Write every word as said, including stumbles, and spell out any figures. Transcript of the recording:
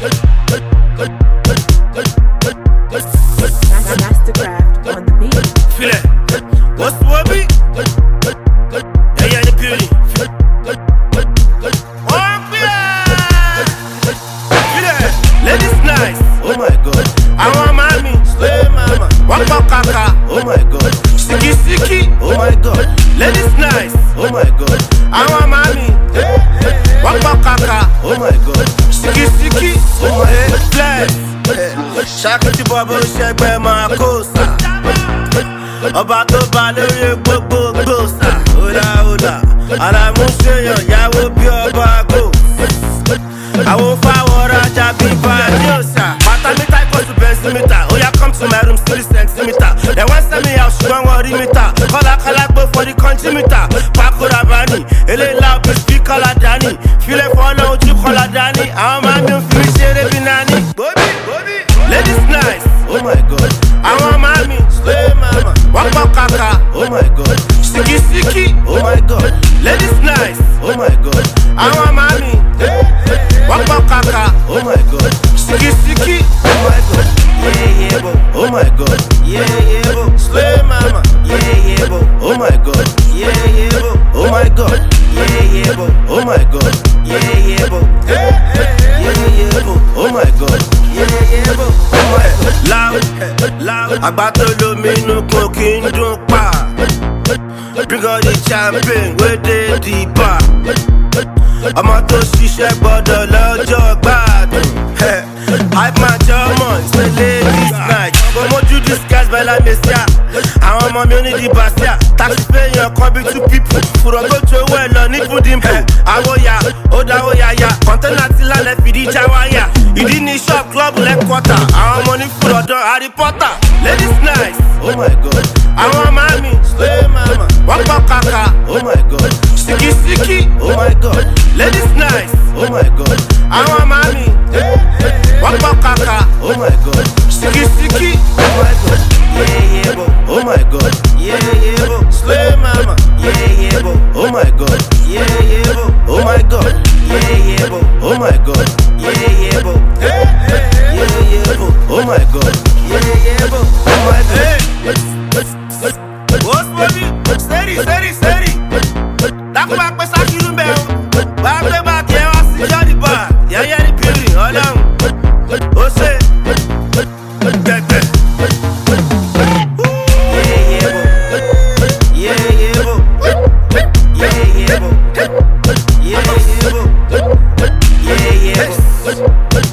Mastercraft on the beat. Feel it. What's the word beat? Yeah, yeah, the beauty. Oh, feel it. Feel it. Ladies nice. Oh my god. I want mommy. Slay mama. Waka kaka. Oh my god. Siki siki. Oh my god. Ladies nice. Oh my god. I want mommy. Waka kaka. Oh my god. Siki siki. Oh my god. Bless. Shakti babo shegbe ma kosa. Ọba tó bá lórí gbogbo gbòòsà. Ola ola, àràmú ṣèyàn yàwó bí ọba gò. Àwọn fáwọn rajà bí bàdíòsà. Pàtàmítà equals to bẹ́ńsímítà. Oya come to my room three centimeter. They wan send me out ṣùgbọ́n wọ́n rí mítà. Kọ́lá kọ́lá gbó for the country meter. Pákó Rabani, eléyìí bí speaker la dání. Filẹ̀ fọ́nà ojú kọ́lá dání. Àwọn máa ń fi mí ṣeré bí nání. Bóbí, bóbí. Ladies nice, oh my god. I want mommy, slay mama. Waka kaka, oh my god. Siki siki, oh my god. Ladies nice, oh my god. I want mommy, waka kaka, oh my god. Siki siki, oh my god. Yeah yeah bo, oh my god. Yeah yeah bo, slay mama. Yeah yeah bo, oh my god. Yeah yeah bo, oh my god. Yeah yeah bo, oh my god. Yeah yeah bo, yeah yeah bo, oh my god. Yeah yeah bo. Loud, loud, àgbàtò lóminú kò kí n dún pa. Bring all the champagne wey dey the bar. Ọmọ tó ṣiṣẹ́ gbọ́dọ̀ lọ́jọ́ gbádùn. Hype man jọmọ ṣe ladies night. Kò mójú disguise bẹ́lá mẹ́síà. Àwọn ọmọ mi ò ní di bàṣíà. Taxi fẹ́yàn kan bí two people. Fùrọ̀ tó ju owó ẹ̀ lọ ní fúdìmpù. Àwòyà, ó dáwó yáyà. Kọ̀ńténà ti lálẹ́ fìdí já wáyà. Ìdí ní shop club lẹ́kọ̀ọ́tà. Àwọn ọmọ ní fúrọ̀dọ̀ Harry Potter. Ladies nice, oh my god. Àwọn mami, slay mama. Waka kaka, oh my god. Siki siki, oh my god. Ladies nice, oh my god. Àwọn mami, waka kaka, oh my god. Siki siki, oh my god. Yeah yeah bo, oh my god. Yeah yeah bo, slay mama. Yeah yeah bo, oh my god. Yeah yeah bo, oh my god. Yeah yeah bo, oh my god. Yeah yeah bo, yeah yeah bo, oh my god. Yeah yeah bo, oh my god. What's money? Steady, steady, steady. Dákun bá pẹ́ sákìrú mbẹ́ o. Bá gbé báàgì ẹ wá sí jọ́ọ̀dì bá. Yẹ́yẹ́ ní pírì ọlọ́run. Ó ṣe gbẹ̀gbẹ̀. Yeah, yeah, bo. Yeah, yeah, bo. Yeah, yeah, bo.